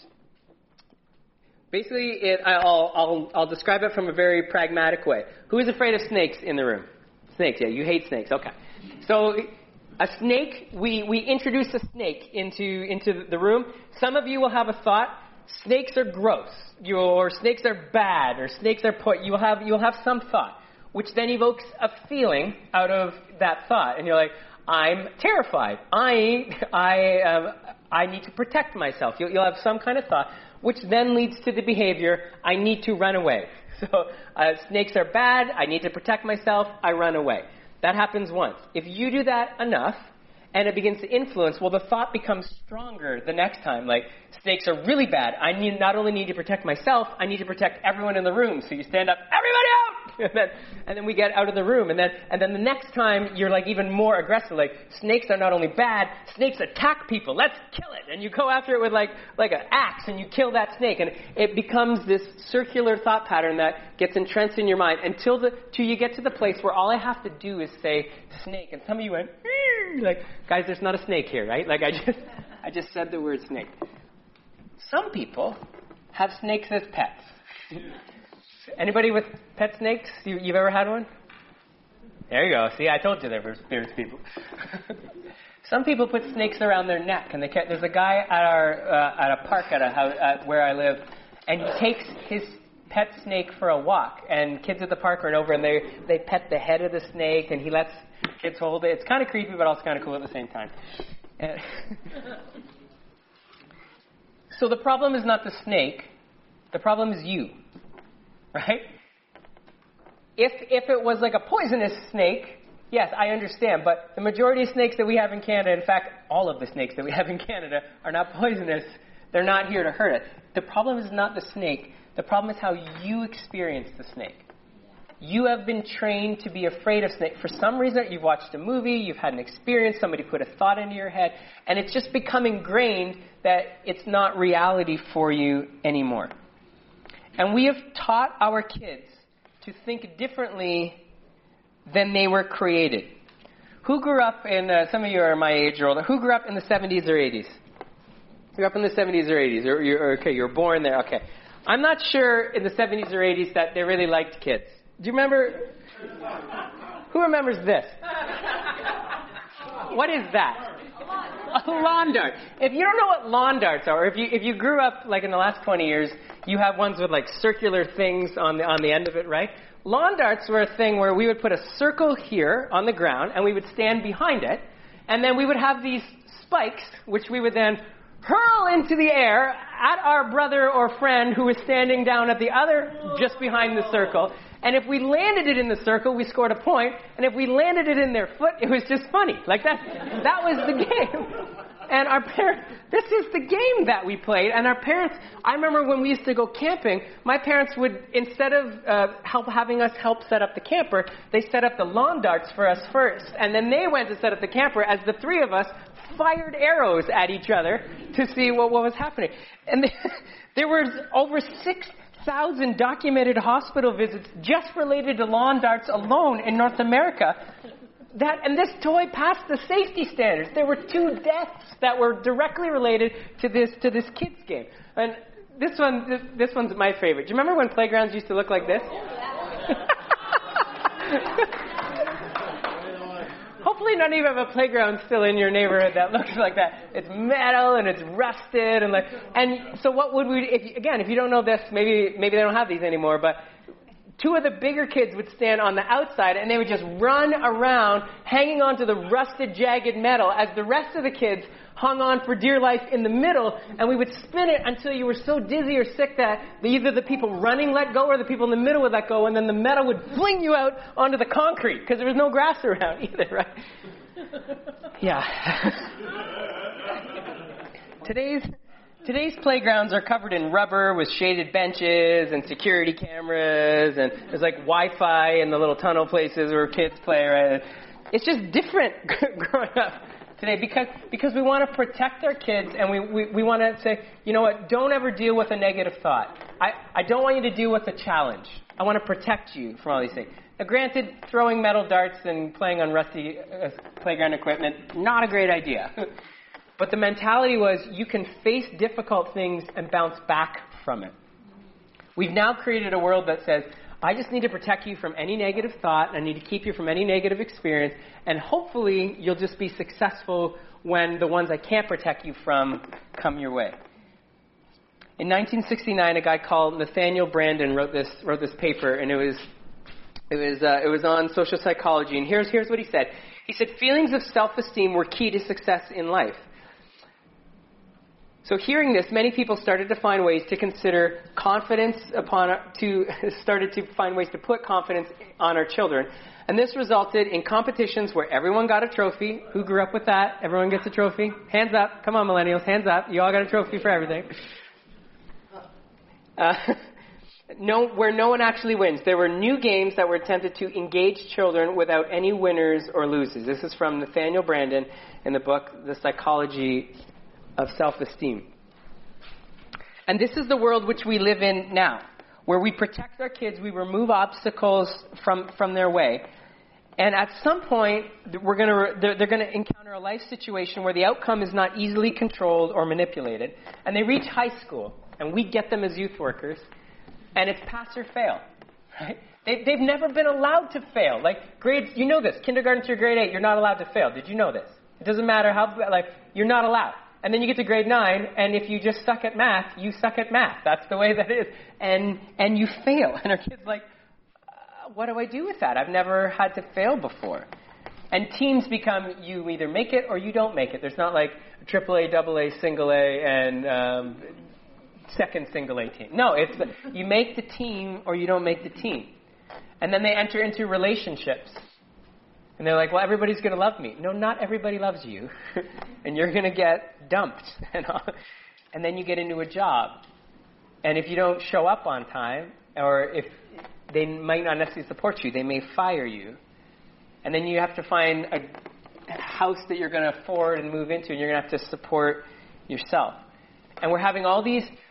Basically, I'll describe it from a very pragmatic way. Who is afraid of snakes in the room? Snakes, yeah, you hate snakes. Okay. So a snake, we introduce a snake into the room. Some of you will have a thought, snakes are gross, or snakes are bad, or snakes are you'll have some thought, which then evokes a feeling out of that thought. And you're like, I'm terrified. I need to protect myself. You'll have some kind of thought, which then leads to the behavior, I need to run away. So snakes are bad, I need to protect myself, I run away. That happens once. If you do that enough, and it begins to influence, well, the thought becomes stronger the next time. Like, snakes are really bad. I not only need to protect myself, I need to protect everyone in the room. So you stand up, everybody out! And then we get out of the room. And then the next time, you're like even more aggressive. Like, snakes are not only bad, snakes attack people. Let's kill it. And you go after it with like an axe, and you kill that snake. And it becomes this circular thought pattern that gets entrenched in your mind until you get to the place where all I have to do is say snake. And some of you went, like, guys, there's not a snake here, right? Like, I just said the word snake. Some people have snakes as pets. Anybody with pet snakes? You've ever had one? There you go. See, I told you there were spirits people. Some people put snakes around their neck, and there's a guy at a park at where I live, and he takes his pet snake for a walk, and kids at the park run over and they pet the head of the snake, and he lets kids hold it. It's kind of creepy, but also kind of cool at the same time. So the problem is not the snake. The problem is you, right? If it was like a poisonous snake, yes, I understand. But the majority of snakes that we have in Canada, in fact, all of the snakes that we have in Canada are not poisonous. They're not here to hurt it. The problem is not the snake. The problem is how you experience the snake. You have been trained to be afraid of snakes. For some reason, you've watched a movie, you've had an experience, somebody put a thought into your head, and it's just become ingrained that it's not reality for you anymore. And we have taught our kids to think differently than they were created. Who grew up in, some of you are my age or older, who grew up in the 70s or 80s? Grew up in the 70s or 80s? Okay, you were born there. Okay. I'm not sure in the 70s or 80s that they really liked kids. Do you remember? Who remembers this? What is that? A lawn dart. If you don't know what lawn darts are, if you grew up like in the last 20 years, you have ones with like circular things on the end of it, right? Lawn darts were a thing where we would put a circle here on the ground and we would stand behind it, and then we would have these spikes which we would then hurl into the air at our brother or friend who was standing down at the other just behind the circle. And if we landed it in the circle, we scored a point. And if we landed it in their foot, it was just funny. Like that was the game. And our parents, this is the game that we played. And our parents, I remember when we used to go camping, my parents would, instead of having us help set up the camper, they set up the lawn darts for us first. And then they went to set up the camper as the three of us fired arrows at each other to see what was happening. And there was over 6,000 documented hospital visits just related to lawn darts alone in North America. And this toy passed the safety standards. There were 2 deaths that were directly related to this kids game. And this one's my favorite. Do you remember when playgrounds used to look like this? Hopefully none of you have a playground still in your neighborhood that looks like that. It's metal and it's rusted and so what would we, if you don't know this, maybe they don't have these anymore, but 2 of the bigger kids would stand on the outside and they would just run around hanging onto the rusted, jagged metal as the rest of the kids hung on for dear life in the middle, and we would spin it until you were so dizzy or sick that either the people running let go or the people in the middle would let go, and then the metal would fling you out onto the concrete because there was no grass around either, right? Yeah. Today's playgrounds are covered in rubber with shaded benches and security cameras, and there's like Wi-Fi in the little tunnel places where kids play, right? It's just different growing up today because we want to protect our kids, and we want to say, you know what, don't ever deal with a negative thought. I don't want you to deal with a challenge. I want to protect you from all these things. Now, granted, throwing metal darts and playing on rusty playground equipment, not a great idea. But the mentality was you can face difficult things and bounce back from it. We've now created a world that says, I just need to protect you from any negative thought. I need to keep you from any negative experience. And hopefully you'll just be successful when the ones I can't protect you from come your way. In 1969, a guy called Nathaniel Branden wrote this paper, and it was on social psychology. And here's what he said. He said, feelings of self-esteem were key to success in life. So hearing this, many people started to find ways to consider confidence started to find ways to put confidence on our children. And this resulted in competitions where everyone got a trophy. Who grew up with that? Everyone gets a trophy? Hands up. Come on, millennials. Hands up. You all got a trophy for everything. Where no one actually wins. There were new games that were attempted to engage children without any winners or losers. This is from Nathaniel Branden in the book, The Psychology of Self-Esteem. And this is the world which we live in now, where we protect our kids, we remove obstacles from their way. And at some point, they're going to encounter a life situation where the outcome is not easily controlled or manipulated. And they reach high school, and we get them as youth workers, and it's pass or fail. Right? They've never been allowed to fail. Like grades, you know this, kindergarten through grade 8, you're not allowed to fail. Did you know this? It doesn't matter how, you're not allowed. And then you get to grade 9, and if you just suck at math, you suck at math. That's the way that it is. And you fail. And our kid's like, what do I do with that? I've never had to fail before. And teams become, you either make it or you don't make it. There's not like AAA, AA, single A, and second single A team. No, it's you make the team or you don't make the team. And then they enter into relationships. And they're like, well, everybody's going to love me. No, not everybody loves you. And you're going to get dumped. And then you get into a job. And if you don't show up on time, or if they might not necessarily support you, they may fire you. And then you have to find a house that you're going to afford and move into, and you're going to have to support yourself. And we're having all these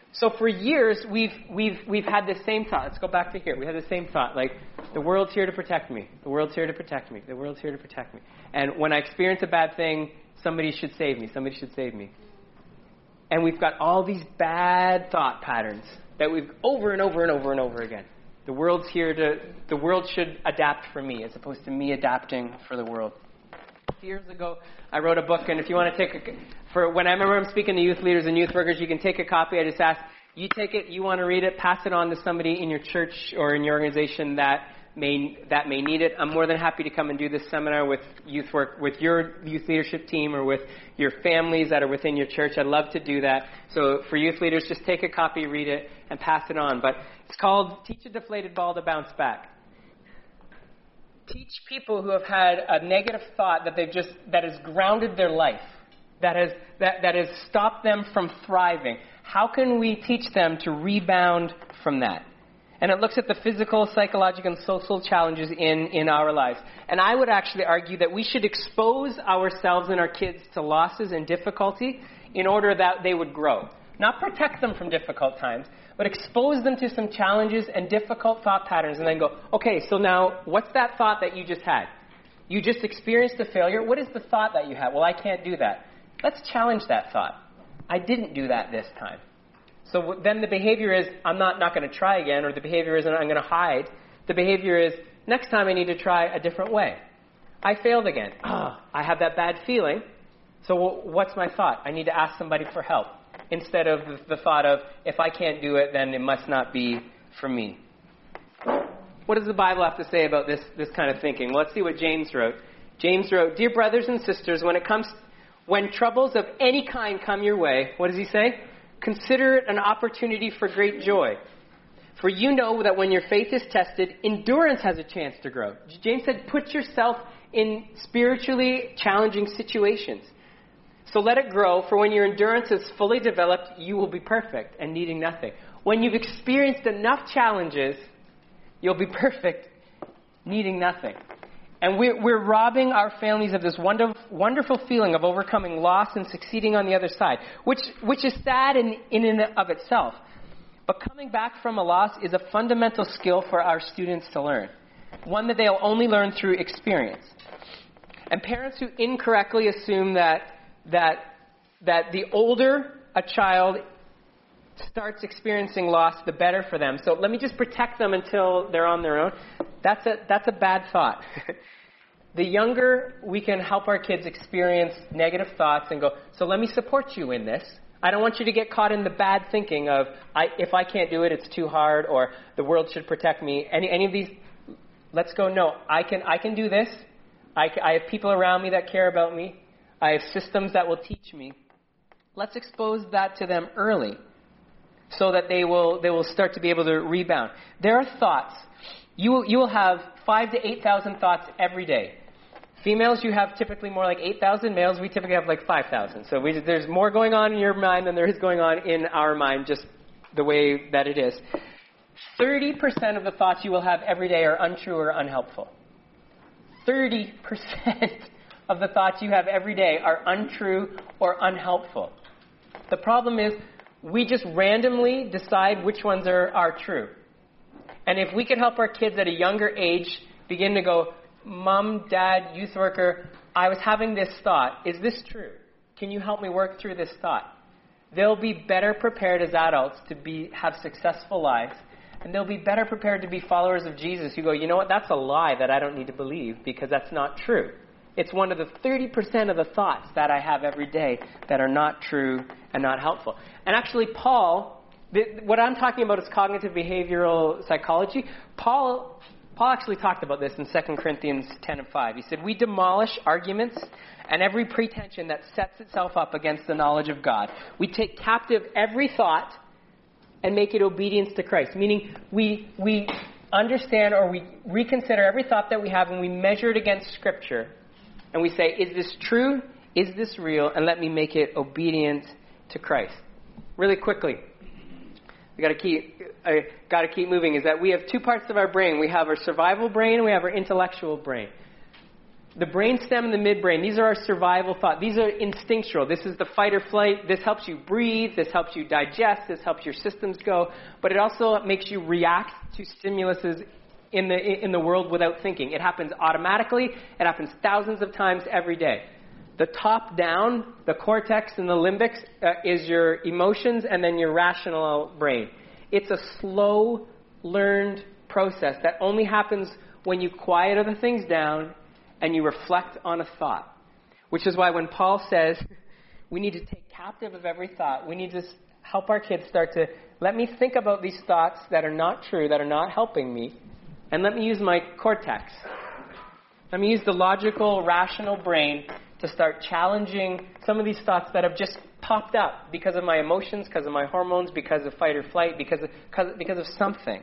So for years, we've had this same thought. Let's go back to here. We had the same thought, like, the world's here to protect me. The world's here to protect me. The world's here to protect me. And when I experience a bad thing, somebody should save me. Somebody should save me. And we've got all these bad thought patterns that we've over and over and over and over again. The world should adapt for me as opposed to me adapting for the world. Years ago, I wrote a book, and if you want to when I remember I'm speaking to youth leaders and youth workers, you can take a copy. I just ask, you take it, you want to read it, pass it on to somebody in your church or in your organization that may need it. I'm more than happy to come and do this seminar with youth work, with your youth leadership team or with your families that are within your church. I'd love to do that. So for youth leaders, just take a copy, read it, and pass it on. But it's called Teach a Deflated Ball to Bounce Back. Teach people who have had a negative thought that has grounded their life, that has stopped them from thriving. How can we teach them to rebound from that? And it looks at the physical, psychological, and social challenges in our lives. And I would actually argue that we should expose ourselves and our kids to losses and difficulty in order that they would grow. Not protect them from difficult times, but expose them to some challenges and difficult thought patterns and then go, okay, so now what's that thought that you just had? You just experienced a failure. What is the thought that you had? Well, I can't do that. Let's challenge that thought. I didn't do that this time. So then the behavior is, I'm not going to try again, or the behavior isn't, I'm going to hide. The behavior is, next time I need to try a different way. I failed again. I have that bad feeling. So what's my thought? I need to ask somebody for help. Instead of the thought of, if I can't do it, then it must not be for me. What does the Bible have to say about this kind of thinking? Well, let's see what James wrote. James wrote, Dear brothers and sisters, when troubles of any kind come your way, what does he say? Consider it an opportunity for great joy. For you know that when your faith is tested, endurance has a chance to grow. James said, put yourself in spiritually challenging situations. So let it grow, for when your endurance is fully developed, you will be perfect and needing nothing. When you've experienced enough challenges, you'll be perfect, needing nothing. And we're robbing our families of this wonderful feeling of overcoming loss and succeeding on the other side, which is sad in and of itself. But coming back from a loss is a fundamental skill for our students to learn, one that they'll only learn through experience. And parents who incorrectly assume that the older a child starts experiencing loss, the better for them. So let me just protect them until they're on their own. That's a bad thought. The younger we can help our kids experience negative thoughts and go, so let me support you in this. I don't want you to get caught in the bad thinking of, if I can't do it, it's too hard, or the world should protect me. Any of these, let's go, no, I can do this. I have people around me that care about me. I have systems that will teach me. Let's expose that to them early so that they will start to be able to rebound. There are thoughts. You will have 5,000 to 8,000 thoughts every day. Females, you have typically more like 8,000. Males, we typically have like 5,000. So there's more going on in your mind than there is going on in our mind, just the way that it is. 30% of the thoughts you will have every day are untrue or unhelpful. 30% of the thoughts you have every day are untrue or unhelpful. The problem is we just randomly decide which ones are true. And if we could help our kids at a younger age begin to go, Mom, Dad, youth worker, I was having this thought. Is this true? Can you help me work through this thought? They'll be better prepared as adults to have successful lives. And they'll be better prepared to be followers of Jesus who go, you know what, that's a lie that I don't need to believe because that's not true. It's one of the 30% of the thoughts that I have every day that are not true and not helpful. And actually, Paul, what I'm talking about is cognitive behavioral psychology. Paul actually talked about this in 2 Corinthians 10:5. He said, we demolish arguments and every pretension that sets itself up against the knowledge of God. We take captive every thought and make it obedience to Christ. Meaning we understand or we reconsider every thought that we have and we measure it against Scripture. And we say, is this true? Is this real? And let me make it obedient to Christ. Really quickly, I got to keep moving, is that we have two parts of our brain. We have our survival brain and we have our intellectual brain. The brainstem and the midbrain, these are our survival thoughts. These are instinctual. This is the fight or flight. This helps you breathe. This helps you digest. This helps your systems go. But it also makes you react to stimuluses in the world without thinking. It happens automatically. It happens thousands of times every day. The top down, the cortex and the limbic is your emotions and then your rational brain. It's a slow, learned process that only happens when you quiet other things down and you reflect on a thought. Which is why when Paul says we need to take captive of every thought, we need to help our kids start to let me think about these thoughts that are not true, that are not helping me, and let me use my cortex. Let me use the logical, rational brain to start challenging some of these thoughts that have just popped up because of my emotions, because of my hormones, because of fight or flight, because of something.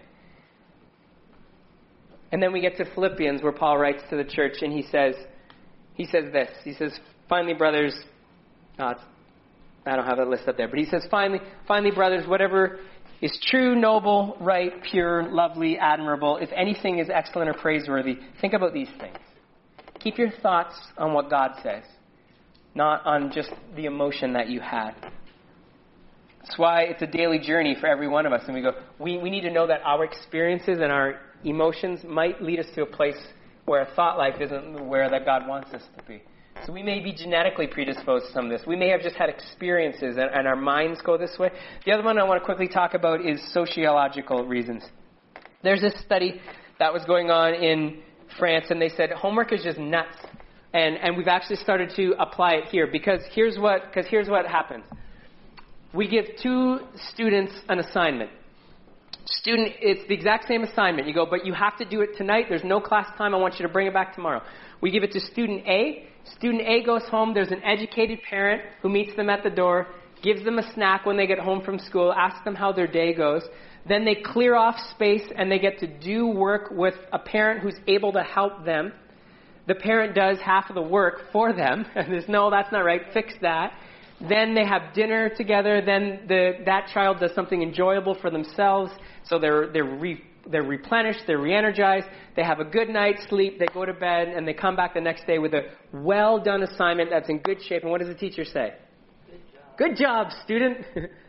And then we get to Philippians where Paul writes to the church and he says this. He says, finally, brothers, I don't have a list up there, but he says, finally, brothers, whatever is true, noble, right, pure, lovely, admirable, if anything is excellent or praiseworthy, think about these things. Keep your thoughts on what God says, not on just the emotion that you had. That's why it's a daily journey for every one of us. And we go, we need to know that our experiences and our emotions might lead us to a place where a thought life isn't where that God wants us to be. So we may be genetically predisposed to some of this. We may have just had experiences and our minds go this way. The other one I want to quickly talk about is sociological reasons. There's this study that was going on in France, and they said homework is just nuts. And we've actually started to apply it here because here's what happens. We give 2 students an assignment. It's the exact same assignment. You go, but you have to do it tonight. There's no class time. I want you to bring it back tomorrow. We give it to student A. Student A goes home. There's an educated parent who meets them at the door, gives them a snack when they get home from school, asks them how their day goes. Then they clear off space and they get to do work with a parent who's able to help them. The parent does half of the work for them. And there's, no, that's not right. Fix that. Then they have dinner together. Then that child does something enjoyable for themselves. So they're replenished, they're re-energized, they have a good night's sleep, they go to bed, and they come back the next day with a well-done assignment that's in good shape. And what does the teacher say? Good job, student.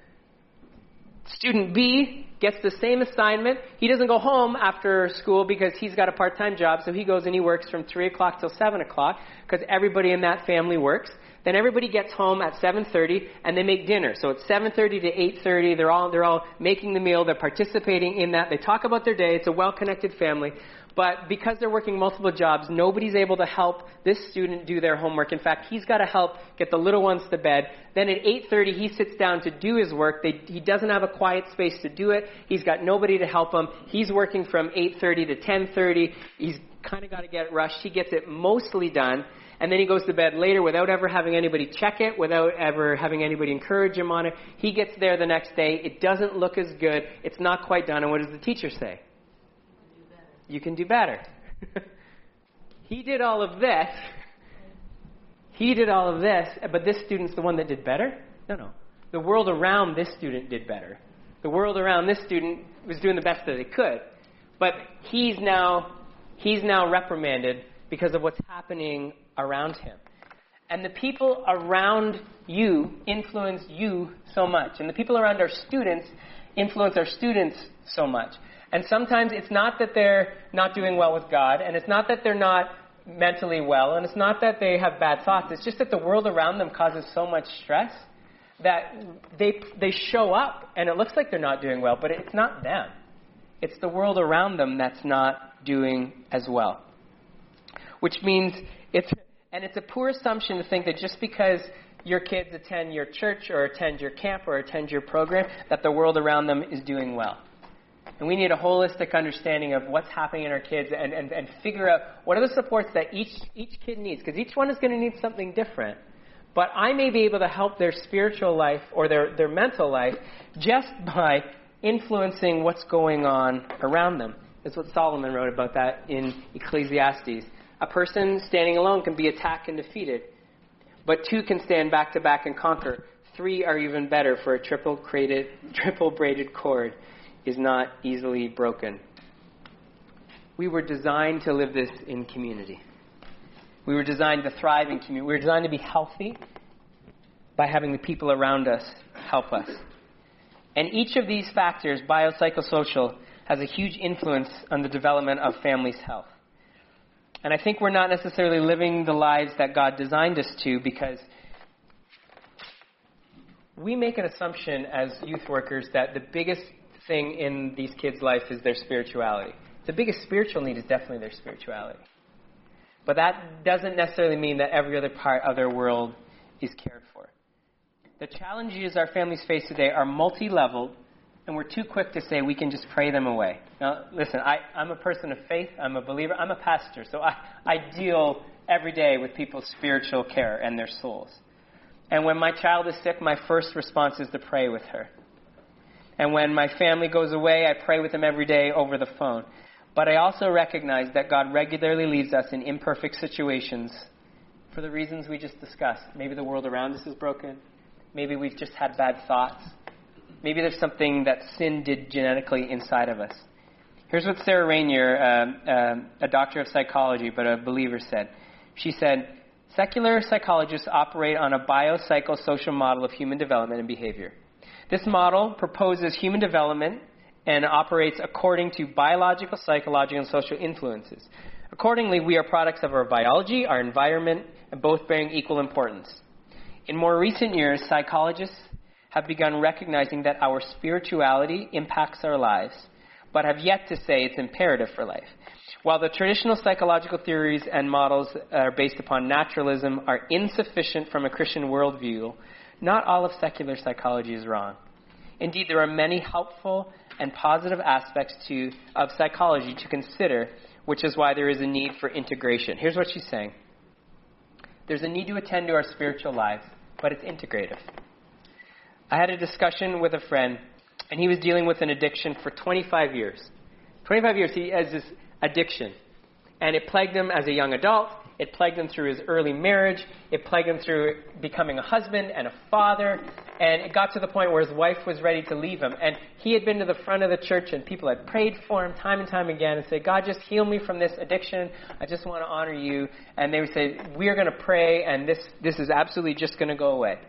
Student B gets the same assignment. He doesn't go home after school because he's got a part-time job, so he goes and he works from 3 o'clock till 7 o'clock because everybody in that family works. Then everybody gets home at 7:30 and they make dinner. So it's 7:30 to 8:30. They're all making the meal. They're participating in that. They talk about their day. It's a well-connected family. But because they're working multiple jobs, nobody's able to help this student do their homework. In fact, he's got to help get the little ones to bed. Then at 8:30, he sits down to do his work. He doesn't have a quiet space to do it. He's got nobody to help him. He's working from 8:30 to 10:30. He's kind of got to get rushed. He gets it mostly done. And then he goes to bed later without ever having anybody check it, without ever having anybody encourage him on it. He gets there the next day. It doesn't look as good. It's not quite done. And what does the teacher say? You can do better. He did all of this. But this student's the one that did better? No. The world around this student did better. The world around this student was doing the best that it could. But he's now reprimanded because of what's happening around him. And the people around you influence you so much. And the people around our students influence our students so much. And sometimes it's not that they're not doing well with God, and it's not that they're not mentally well, and it's not that they have bad thoughts. It's just that the world around them causes so much stress that they show up, and it looks like they're not doing well, but it's not them. It's the world around them that's not doing as well. Which means it's a poor assumption to think that just because your kids attend your church or attend your camp or attend your program, that the world around them is doing well. And we need a holistic understanding of what's happening in our kids and figure out what are the supports that each kid needs. Because each one is going to need something different. But I may be able to help their spiritual life or their mental life just by influencing what's going on around them. That's what Solomon wrote about that in Ecclesiastes. A person standing alone can be attacked and defeated, but 2 can stand back to back and conquer. 3 are even better, for a triple braided cord is not easily broken. We were designed to live this in community. We were designed to thrive in community. We were designed to be healthy by having the people around us help us. And each of these factors, biopsychosocial, has a huge influence on the development of families' health. And I think we're not necessarily living the lives that God designed us to, because we make an assumption as youth workers that the biggest thing in these kids' life is their spirituality. The biggest spiritual need is definitely their spirituality. But that doesn't necessarily mean that every other part of their world is cared for. The challenges our families face today are multi-leveled, and we're too quick to say we can just pray them away. Now, listen, I'm a person of faith. I'm a believer. I'm a pastor. So I deal every day with people's spiritual care and their souls. And when my child is sick, my first response is to pray with her. And when my family goes away, I pray with them every day over the phone. But I also recognize that God regularly leaves us in imperfect situations for the reasons we just discussed. Maybe the world around us is broken. Maybe we've just had bad thoughts. Maybe there's something that sin did genetically inside of us. Here's what Sarah Rainier, a doctor of psychology but a believer, said. She said, secular psychologists operate on a biopsychosocial model of human development and behavior. This model proposes human development and operates according to biological, psychological, and social influences. Accordingly, we are products of our biology, our environment, and both bearing equal importance. In more recent years, psychologists have begun recognizing that our spirituality impacts our lives, but have yet to say it's imperative for life. While the traditional psychological theories and models based upon naturalism are insufficient from a Christian worldview, not all of secular psychology is wrong. Indeed, there are many helpful and positive aspects of psychology to consider, which is why there is a need for integration. Here's what she's saying. There's a need to attend to our spiritual lives, but it's integrative. I had a discussion with a friend, and he was dealing with an addiction for 25 years. 25 years he has this addiction, and it plagued him as a young adult. It plagued him through his early marriage. It plagued him through becoming a husband and a father. And it got to the point where his wife was ready to leave him. And he had been to the front of the church, and people had prayed for him time and time again and said, God, just heal me from this addiction. I just want to honor you. And they would say, we are going to pray, and this is absolutely just going to go away.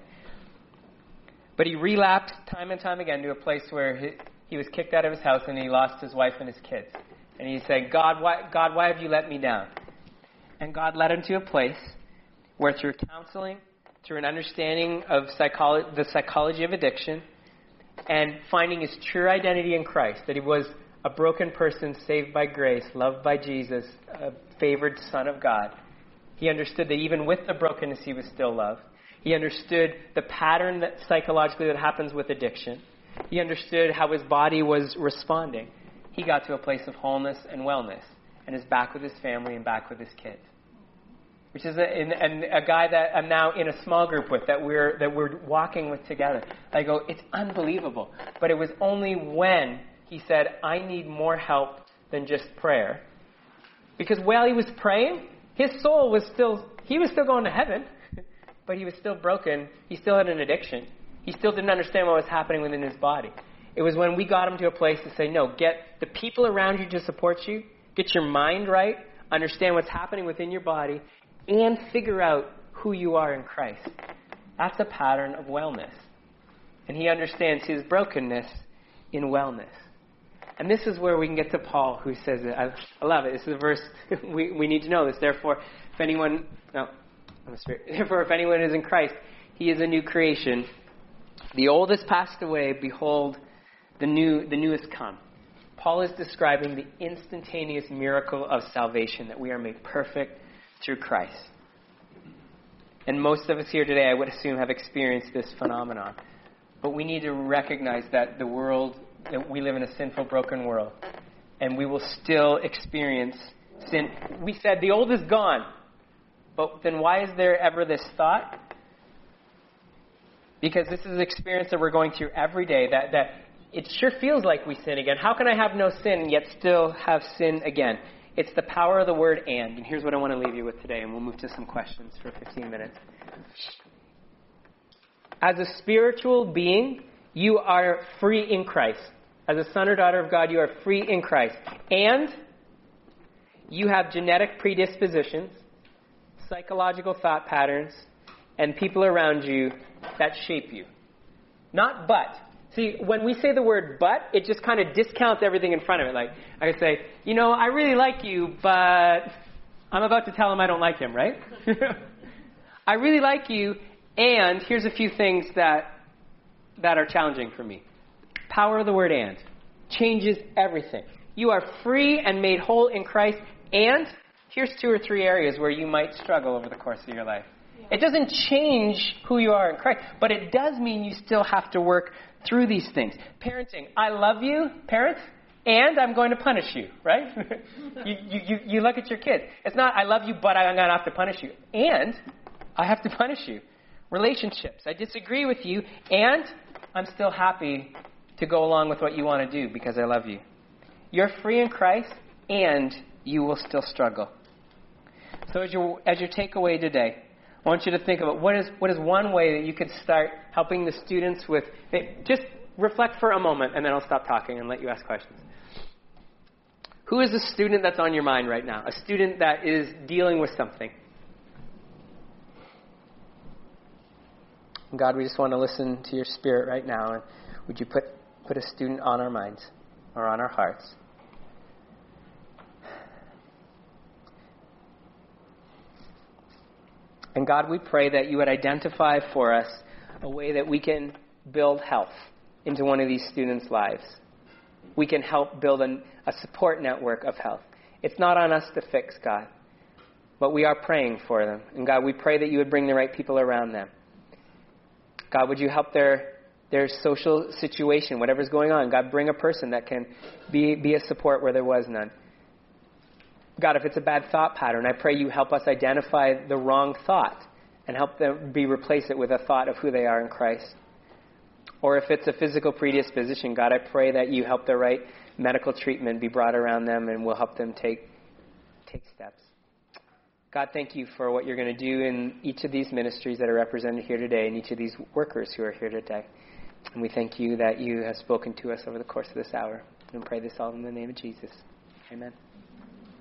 But he relapsed time and time again to a place where he was kicked out of his house, and he lost his wife and his kids. And he said, God, why have you let me down? And God led him to a place where through counseling, through an understanding of the psychology of addiction, and finding his true identity in Christ, that he was a broken person saved by grace, loved by Jesus, a favored son of God, he understood that even with the brokenness, he was still loved. He understood the pattern that psychologically that happens with addiction. He understood how his body was responding. He got to a place of wholeness and wellness, and is back with his family and back with his kids. Which is a guy that I'm now in a small group with, that we're walking with together. I go, it's unbelievable. But it was only when he said, I need more help than just prayer. Because while he was praying, his soul was still going to heaven, but he was still broken. He still had an addiction. He still didn't understand what was happening within his body. It was when we got him to a place to say, no, get the people around you to support you, get your mind right, understand what's happening within your body, and figure out who you are in Christ. That's a pattern of wellness. And he understands his brokenness in wellness. And this is where we can get to Paul, who says it. I love it. This is a verse we need to know this. Therefore, if anyone is in Christ, he is a new creation. The old has passed away. Behold, the new has come. Paul is describing the instantaneous miracle of salvation, that we are made perfect through Christ. And most of us here today, I would assume, have experienced this phenomenon. But we need to recognize that that we live in a sinful, broken world. And we will still experience sin. We said the old is gone. But then why is there ever this thought? Because this is an experience that we're going through every day, that it sure feels like we sin again. How can I have no sin yet still have sin again? It's the power of the word and. And here's what I want to leave you with today, and we'll move to some questions for 15 minutes. As a spiritual being, you are free in Christ. As a son or daughter of God, you are free in Christ. And you have genetic predispositions, psychological thought patterns, and people around you that shape you. Not but. See, when we say the word but, it just kind of discounts everything in front of it. Like, I could say, I really like you, but I'm about to tell him I don't like him, right? I really like you, and here's a few things that are challenging for me. Power of the word and changes everything. You are free and made whole in Christ, and here's 2 or 3 areas where you might struggle over the course of your life. Yeah. It doesn't change who you are in Christ, but it does mean you still have to work through these things. Parenting, I love you, parents, and I'm going to punish you, right? you look at your kids. It's not, I love you, but I'm going to have to punish you. And I have to punish you. Relationships, I disagree with you, and I'm still happy to go along with what you want to do because I love you. You're free in Christ, and you will still struggle. So as your takeaway today, I want you to think about what is one way that you could start helping the students with. Just reflect for a moment, and then I'll stop talking and let you ask questions. Who is the student that's on your mind right now? A student that is dealing with something. God, we just want to listen to your Spirit right now, and would you put a student on our minds or on our hearts? And God, we pray that you would identify for us a way that we can build health into one of these students' lives. We can help build a support network of health. It's not on us to fix, God, but we are praying for them. And God, we pray that you would bring the right people around them. God, would you help their social situation, whatever's going on. God, bring a person that can be a support where there was none. God, if it's a bad thought pattern, I pray you help us identify the wrong thought and help them replace it with a thought of who they are in Christ. Or if it's a physical predisposition, God, I pray that you help the right medical treatment be brought around them and will help them take steps. God, thank you for what you're going to do in each of these ministries that are represented here today and each of these workers who are here today. And we thank you that you have spoken to us over the course of this hour. And pray this all in the name of Jesus. Amen.